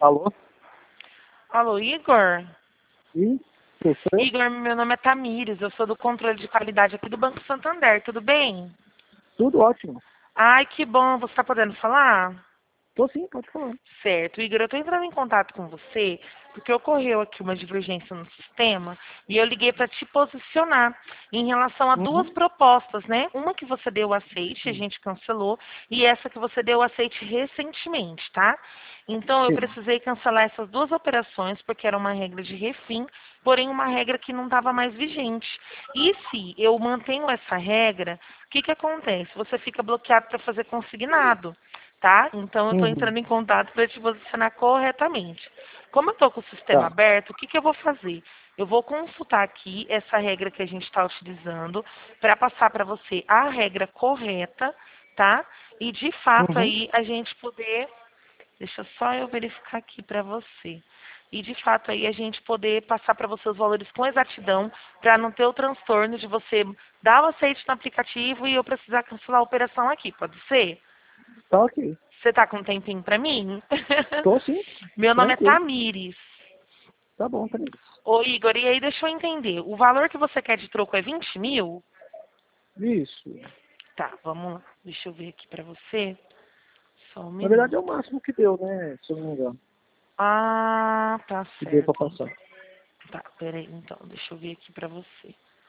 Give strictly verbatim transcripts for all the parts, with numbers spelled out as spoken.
Alô? Alô, Igor? Sim, você? Igor, meu nome é Tamires, eu sou do controle de qualidade aqui do Banco Santander, tudo bem? Tudo ótimo. Ai, que bom, você está podendo falar? Tô sim, pode falar. Certo, Igor, eu estou entrando em contato com você porque ocorreu aqui uma divergência no sistema e eu liguei para te posicionar em relação a duas Uhum. propostas, né? Uma que você deu aceite, a Sim. gente cancelou, e essa que você deu aceite recentemente, tá? Então eu Sim. precisei cancelar essas duas operações porque era uma regra de refim, porém uma regra que não estava mais vigente. E se eu mantenho essa regra, o que, que acontece? Você fica bloqueado para fazer consignado. Tá? Então eu estou Uhum. entrando em contato para te posicionar corretamente. Como eu estou com o sistema Tá. aberto, o que, que eu vou fazer? Eu vou consultar aqui essa regra que a gente está utilizando para passar para você a regra correta, tá? E de fato Uhum. aí a gente poder, deixa só eu verificar aqui para você. E de fato aí a gente poder passar para você os valores com exatidão para não ter o transtorno de você dar o aceite no aplicativo e eu precisar cancelar a operação aqui, pode ser? Tá ok. Você tá com um tempinho pra mim? Tô sim, Meu nome é tranquilo. Tamires. Tá bom, Tamires. Ô, Igor, e aí deixa eu entender. O valor que você quer de troco é vinte mil? Isso. Tá, vamos lá. Deixa eu ver aqui pra você. Só um Na verdade é minuto. o máximo que deu, né? Se eu não me engano. Ah, tá Que deu pra certo. passar. Tá, peraí, então. Deixa eu ver aqui pra você.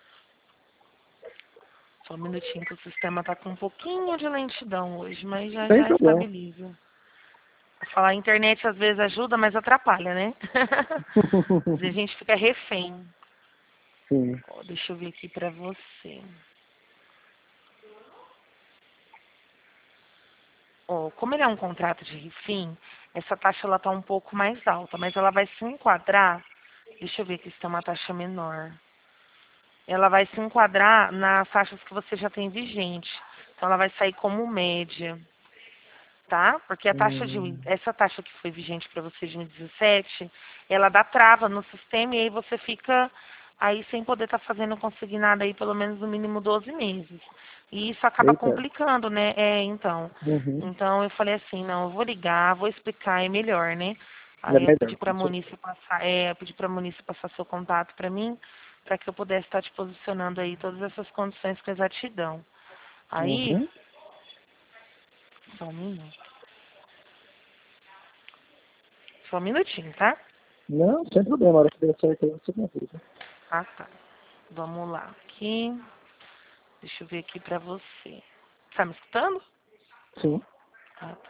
Só um minutinho que o sistema tá com um pouquinho de lentidão hoje, mas já Sem já problema. estabiliza. Falar a internet às vezes ajuda, mas atrapalha, né? Às vezes a gente fica refém. Sim. Ó, deixa eu ver aqui pra você. Ó, como ele é um contrato de refim, essa taxa ela tá um pouco mais alta, mas ela vai se enquadrar. Deixa eu ver aqui se tem uma taxa menor. Ela vai se enquadrar nas taxas que você já tem vigente. Então ela vai sair como média, tá? Porque a taxa de Hum, essa taxa que foi vigente para você de dois mil e dezessete, ela dá trava no sistema e aí você fica aí sem poder estar fazendo consignado aí pelo menos no mínimo doze meses. E isso acaba eita. complicando, né? É, então. Uhum. Então eu falei assim, não, eu vou ligar, vou explicar, é melhor, né? É Aí eu melhor, pedi para a com Monice certeza. passar, é, eu pedi para a Monice passar seu contato para mim, para que eu pudesse estar te posicionando aí todas essas condições com exatidão. Aí, Uhum. só um minuto. Só um minutinho, tá? Não, sem problema. A hora que der certo aí você me avisa. Ah, tá. Vamos lá. Aqui. Deixa eu ver aqui pra você. Tá me escutando? Sim. Ah, tá.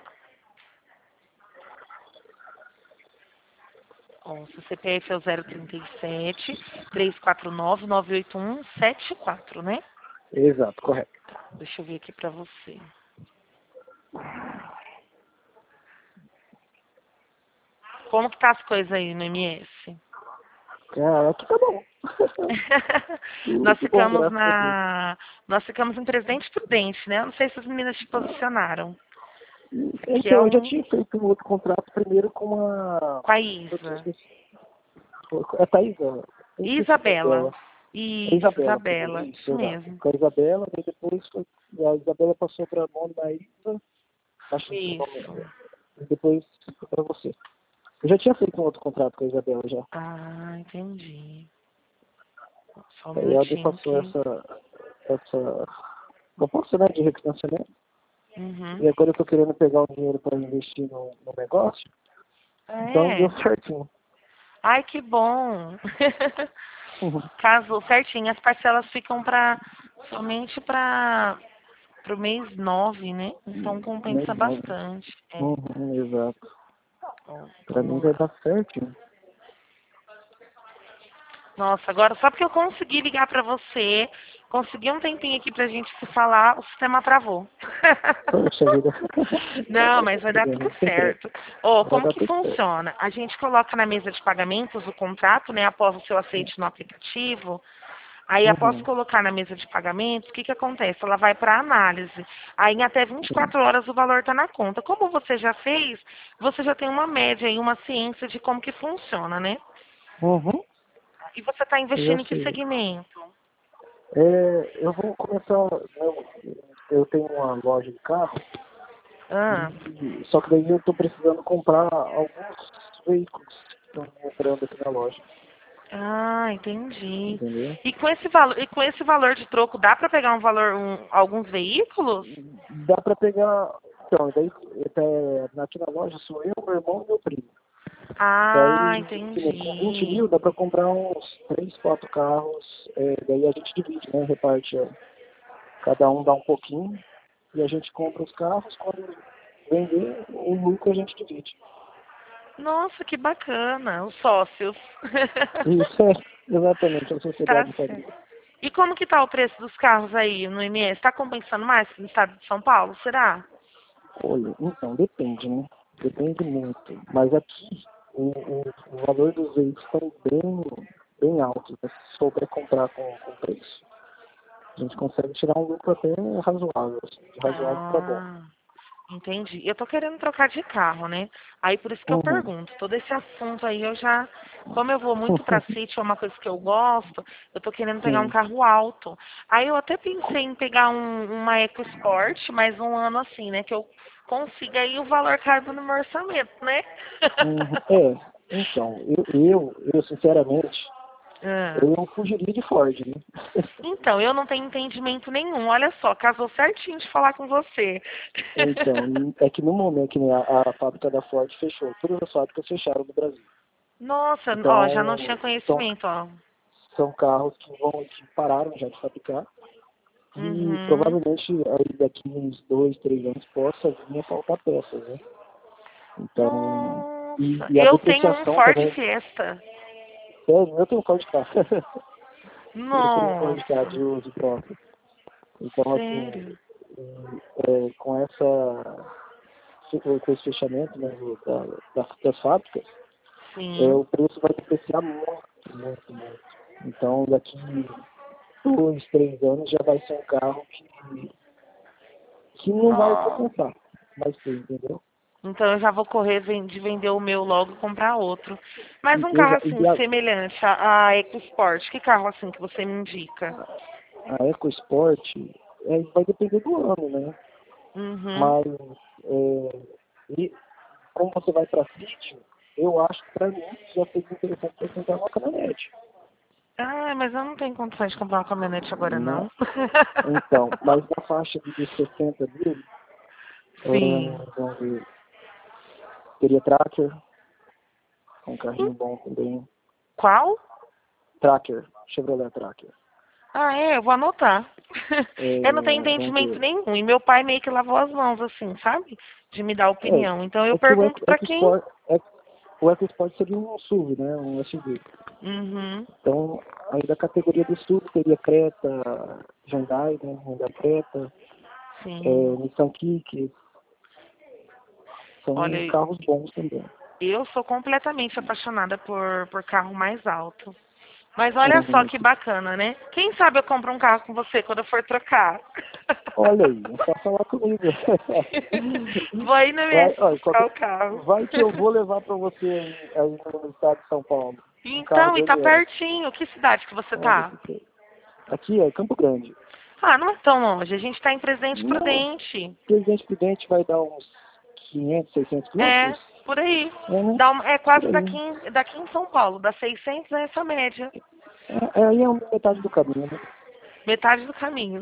Ó, o seu C P F é o zero trinta e sete, três quatro nove, nove oito um, sete quatro, né? Exato, correto. Tá. Deixa eu ver aqui pra você. Como que tá as coisas aí no M S? Ah, aqui tá bom. Tudo Nós de bom, ficamos graças a Deus. na. Nós ficamos em Presidente Prudente, né? Eu não sei se as meninas te posicionaram. Aqui é Então, eu já um. tinha feito um outro contrato primeiro com a. Com a Putz, eu Isa. esqueci. É a Thaisa. Eu esqueci o nome Isabela. dela. A Isso, Isabela primeiro, Isabela. isso, Isso exato. mesmo. Com a Isabela, e depois foi- a Isabela passou para a mão da Isa, acho que o nome Isso. é. E depois foi para você. Eu já tinha feito um outro contrato com a Isabela já. Ah, entendi. Só um Aí ela me minutinho passou que. essa, essa proposta, né, de refinanciamento. Uhum. E agora eu tô querendo pegar o dinheiro para investir no, no negócio. Então deu É. certinho. Ai, que bom. Casou certinho. As parcelas ficam para somente para o mês nove, né? Então Mais compensa nove. bastante. É. Uhum, exato. Ó, Pra mim vamos vai lá. dar certinho. Nossa, agora só porque eu consegui ligar para você, consegui um tempinho aqui pra gente se falar, o sistema travou. Poxa vida. Não, mas vai dar Não tudo tem pressa. certo. Ó, Vai como dar que tudo certo. funciona? A gente coloca na mesa de pagamentos o contrato, né, após o seu aceite no aplicativo. Aí, após Uhum. colocar na mesa de pagamentos, o que, que acontece? Ela vai para análise. Aí, em até vinte e Sim. quatro horas, o valor está na conta. Como você já fez, você já tem uma média e uma ciência de como que funciona, né? Uhum. E você está Eu já investindo em que sei. segmento? É, eu vou começar. Eu, eu tenho uma loja de carro. Ah, E, só que daí eu tô precisando comprar alguns. veículos que estão entrando aqui na loja. Ah, entendi. Entendeu? E com esse valor, e com esse valor de troco, dá para pegar um valor, um, alguns veículos? Dá para pegar. Então, daí é, aqui na loja sou eu, meu irmão e meu primo. Ah, Daí, entendi. com vinte mil dá para comprar uns três, quatro carros. É, daí a gente divide, né? Reparte. Ó. Cada um dá um pouquinho e a gente compra os carros. Quando vender, o lucro a gente divide. Nossa, que bacana, os sócios. Isso é exatamente a Tá sociedade de certo. família. E como que tá o preço dos carros aí no M S? Tá compensando mais que no estado de São Paulo, será? Olha, então, depende, né? Depende muito. Mas aqui, o, o, o valor dos veículos estão bem, bem altos, né? Se souber comprar com, com preço. A gente consegue tirar um lucro até razoável, assim, de razoável para bom. Ah, entendi. Eu tô querendo trocar de carro, né? Aí por isso que eu Uhum. pergunto. Todo esse assunto aí eu já, como eu vou muito pra sítio, é uma coisa que eu gosto, eu tô querendo pegar um Sim. carro alto. Aí eu até pensei em pegar um, uma EcoSport, mais um ano assim, né? Que eu consiga aí o valor caiba no meu orçamento, né? Uhum. É, então, eu, eu, eu sinceramente, Ah. eu fugiria de Ford, né? Então, eu não tenho entendimento nenhum. Olha só, casou certinho de falar com você. Então, é que no momento que a, a fábrica da Ford fechou, todas as fábricas fecharam no Brasil. Nossa, ó, já não tinha Então, são, conhecimento, ó. são carros que vão que pararam já de fabricar e Uhum. provavelmente aí daqui uns dois, três anos possa vir a faltar peças, né? Então, e, Nossa, e a eu tenho um depreciação Ford também. Fiesta. Sério, eu tenho um Ford Ka. Eu tenho um Ford Ka Nossa, de uso próprio. Então, assim, sério. é, com essa com esse fechamento, né, do- da, das, das fábricas, é, Sim. o preço vai depreciar muito, muito, muito. Então, daqui dois, três anos já vai ser um carro que, que não vai Nossa. compensar. Vai ser, entendeu? Então eu já vou correr ven- de vender o meu logo e comprar outro. Mas E, um eu carro já, assim, e a, semelhante à, à EcoSport, que carro assim que você me indica? a EcoSport é, vai depender do ano, né? Uhum. Mas é, e, como você vai para sítio, eu acho que para mim já seria interessante você comprar uma caminhonete. Ah, mas eu não tenho condições de comprar uma caminhonete agora, Né? não. Então, mas na faixa de dos sessenta mil, Sim. é, vamos ver, teria Tracker, um carrinho bom também. Qual? Tracker, Chevrolet Tracker. Ah, é, eu vou anotar. Eu não tenho É, vamos entendimento ver. nenhum. E meu pai meio que lavou as mãos, assim, sabe? De me dar opinião. Então É, eu é que o pergunto Eco- pra quem. EcoSport, é, o EcoSport seria um S U V, né? Um S U V. Uhum. Então, aí da categoria do S U V teria Creta, Hyundai, né? Hyundai Creta, é, Sim. Nissan Kicks, são Olha, carros bons também. eu sou completamente apaixonada por, por carro mais alto. Mas olha só Uhum. que bacana, né? Quem sabe eu compro um carro com você quando eu for trocar. Olha aí, é só falar comigo. Vou aí no Vai, M S olha, buscar qualquer, o carro. vai que eu vou levar para você aí, aí no estado de São Paulo. Um carro Então, e bem tá zero. pertinho. Que cidade que você Olha tá? que coisa. Aqui é Campo Grande. Ah, não é tão longe. A gente tá em Presidente Não, Prudente. Presidente Prudente vai dar uns quinhentos, seiscentos É, quilômetros? por aí. É, né? Dá uma- é Por quase aí. daqui, em- daqui em São Paulo. Dá seiscentos é essa média. É, é, aí é metade do caminho, né? Metade do caminho.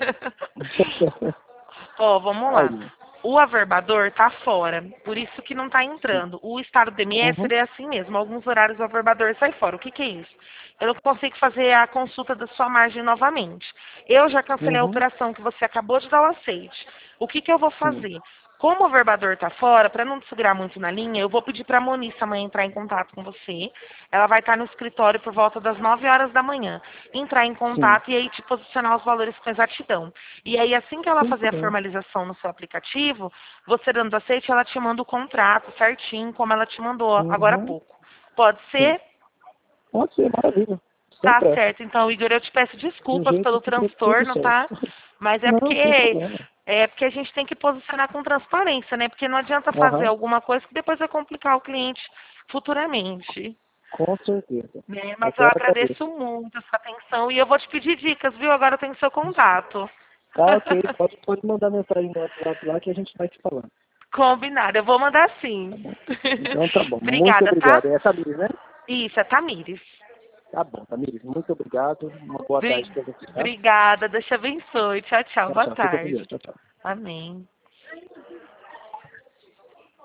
Ó, vamos lá. Aí, O averbador tá fora, por isso que não tá sim. entrando. O estado do M S Uhum, é assim mesmo, alguns horários o averbador sai fora. O que que é isso? Eu não consigo fazer a consulta da sua margem novamente. Eu já cancelei a uhum, operação que você acabou de dar o aceite. O que que eu vou sim. fazer? Como o averbador tá fora, para não te segurar muito na linha, eu vou pedir para a Moniça amanhã entrar em contato com você. Ela vai estar no escritório por volta das nove horas da manhã. Entrar em Sim. contato e aí te posicionar os valores com exatidão. E aí, assim que ela Sim, fazer a tudo bem. formalização no seu aplicativo, você dando aceite, ela te manda o contrato certinho, como ela te mandou agora há Uhum, pouco. Pode sim. ser? Pode ser, maravilha. Sem Tá pressa. certo. Então, Igor, eu te peço Do desculpas jeito pelo que dê tudo transtorno, certo. tá? Mas é Não, sem porque problema. é porque a gente tem que posicionar com transparência, né? Porque não adianta fazer Aham, alguma coisa que depois vai complicar o cliente futuramente. com certeza. Né? Eu Mas que eu agradeço. agradeço muito a sua atenção e eu vou te pedir dicas, viu? Agora eu tenho seu contato. Tá ok, pode, pode mandar mensagem no WhatsApp lá que a gente vai te falando. Combinado, eu vou mandar sim. Então tá bom. Obrigada, Muito obrigado. tá? É a Tamires, né? Isso, é Tamires. Tá bom, Tamires. Muito obrigado. Uma boa Bri- tarde para você, tá? Obrigada, Deus te abençoe. Tchau, tchau. Tchau, Boa tchau. Fica com Deus. tarde. Tchau, tchau. Amém.